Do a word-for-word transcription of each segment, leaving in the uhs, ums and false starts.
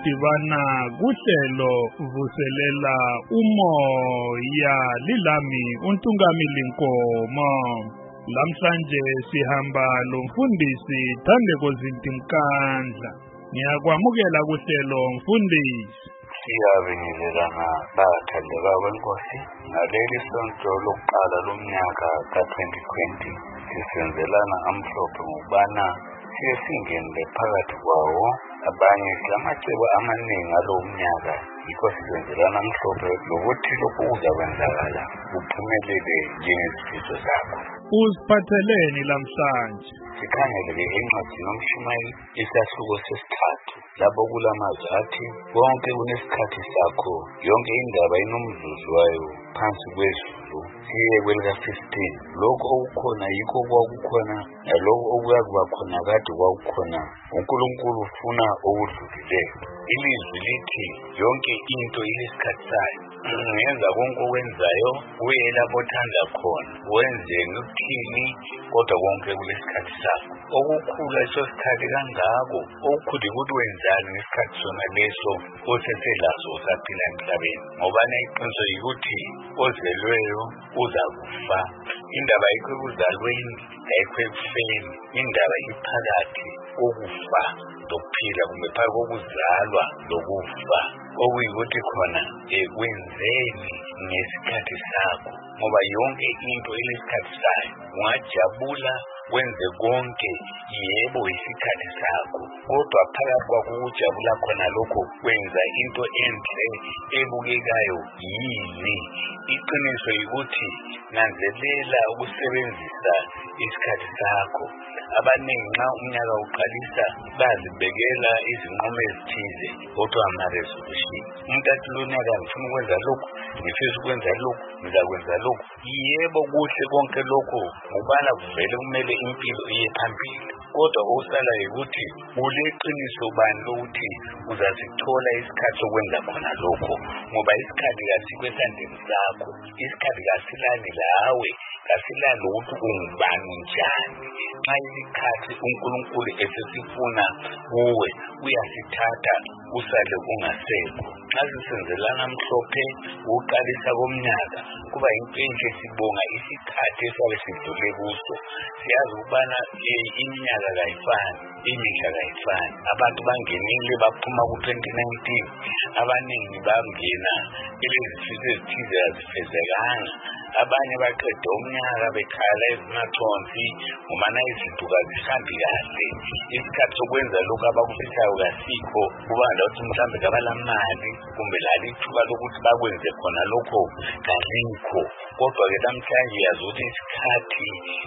sidibana kuhlelo vuselela umoya lilami uNtungamili Nkomo. Lamhlanje sihamba lomfundisi Thandeko Zintimkandla. Ngiyakwamukela kuhlelo mfundisi. Siyabingelelana bathandeka kwenkosi ngaleli sonto lokuqala lomnyaka ka twenty twenty sisenzelana amhlophe ngokubana siye singene phakathi kwawo abanye silamacebo amaningi alo mnyaka yikho sisenzelana amhlophe lokuthi lokhu kuzakwenzakala kuphumelele njengezifiso zakho. Uziphatheleni lamhlanje? Sikhangele encwadini yoMshumayeli isahluko sesithathu lapho kulamazwi athi konke kunesikhathi sakho, yonke indaba inomzuzu wayo phansi kwezulu. Siye kwelika fifteen, lokho okukhona yikho kwakukhona nalokho okuyakuba khona kade kwakukhona. uNkulunkulu ufuna okudlulileyo. Ilizwi lithi yonke into ilesikhathi sayo. Ngenza konke okwenzayo uye lapho othanda khona, wenze nokuthini kodwa konke kulesikhathi sakho. Okukhulu leso sikhathi kangako, okukhulu ukuthi wenzani ngesikhathi sona leso oseselazo usaphila emhlabeni, ngoba neqiniso yikuthi ozelweyo uzakufa. Indaba ayikho ekuzalweni, ayikho ekufeni, indaba iphakathi kokufa lokuphila, kumbe phakathi kokuzalwa lokufa. Okuyikuthi khona ekwenzeni ngesikhathi sakho, ngoba yonke into ilesikhathi sayo. Ungajabula wenze konke, yebo isikhathi sakho, kodwa phakathi kwakho ukujabula khona lokho kwenza into enhle ebukekayo yini? Iqiniso yikuthi nanzelela ukusebenzisa isikhathi sakho. Abaningi nxa umnyaka uqalisa bazibekela izinqumo ezithize kodwa ama-resolution. Umuntu athi lonyaka ngifuna ukwenza lokhu, ngifisa ukwenza lokhu, ngizakwenza lokhu. Yebo kuhle konke lokho ngokubana kuvele kumele impilo iye phambili, kodwa okusala yikuthi uleqiniso bani lokuthi uzasithola isikhathi sokwenza khona lokho, ngoba isikhathi kasikho esandleni sakho. Isikhathi kasilani lawe, kasilani ukuthi ungubani njani. Nxa isikhathi uNkulunkulu esesifuna kuwe uyasithatha usale ungasekho. Nxa sisenzelana mhlophe ukuqalisa komnyaka kuba yimpenhle, sibonga isikhathi esabe sidlule kuso. Siyazi ukubana iminyaka kayifani, imihla kayifani. Abantu bangenile baphuma ku twenty nineteen, abaningi bangena ilezifiso ezithize azifezekanga. Abanye baqeda umnyaka bekhala ezimathonsi ngomana izinto kazihambi kahle. Isikhathi sokwenza lokhu abakufisayo kasikho, kuba ngathi mhlawumbe kabalamali kumbe lalithuba lokuthi bakwenze khona lokho kalikho. Kodwa-ke namhlanje yazi ukuthi isikhathi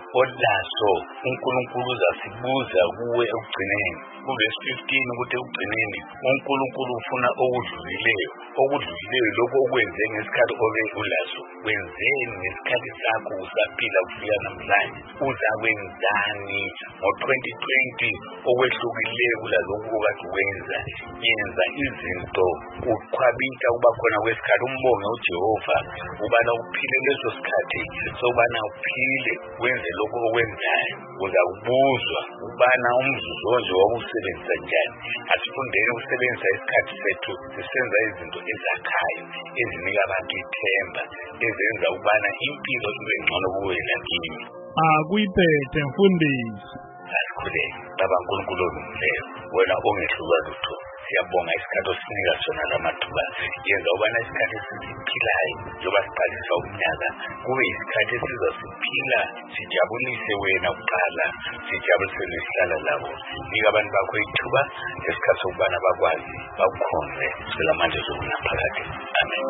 olaso uNkulunkulu uzasibuza kuwe ekugcineni. Kuvesi fifteen ukuthi ekugcineni uNkulunkulu ufuna okudlulileyo. Okudlulileyo lokho okwenze ngesikhathi obe ulaso, wenzeni ngesikhathi sakho usaphila kufika namhlanje. Uzakwenzani ngo twenty twenty okwehlukileyo kulaloku okade wenza? Yenza izinto ukhwabitha ukuba khona kwesikhathi. Umbonge uJehova ubana uphile leso sikhathi sokubana uphile wenze lokho okwenzayo. Uzakubuzwa ukubana umzuzu onje wawusebenzisa njani. Asifundeni ukusebenzisa isikhathi sethu sisenza izinto ezakhayo, ezinika abantu ithemba, ezenza ukubana impilo ibe ngcono kuwe nakini. Akuyiphethe mfundisi. Asikhule baba uNkulunkulu omleyo, wena ongehluka lutho. Siyabonga isikhathi osinika sona lamathuba. Yenza ukubana isikhathi esiphilayo njengoba siqalisa umnyaka kube isikhathi esizasiphila sijabulise wena kuqala, sijabulise nesihlala labo. Nika abantu bakho ithuba ngesikhathi sokubana bakwazi bakukhonze selamanje sokunaphakade. Amen.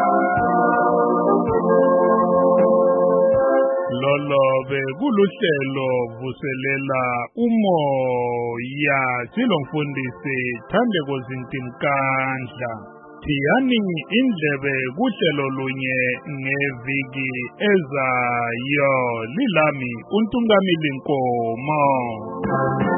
Lolo bekuluhlelo vuselela umoya silomfundisi Thandeko Zintimkandla. Thiyani indlebe kuhlelo lunye ngeviki ezayo. Lilami uNtungamili Nkomo.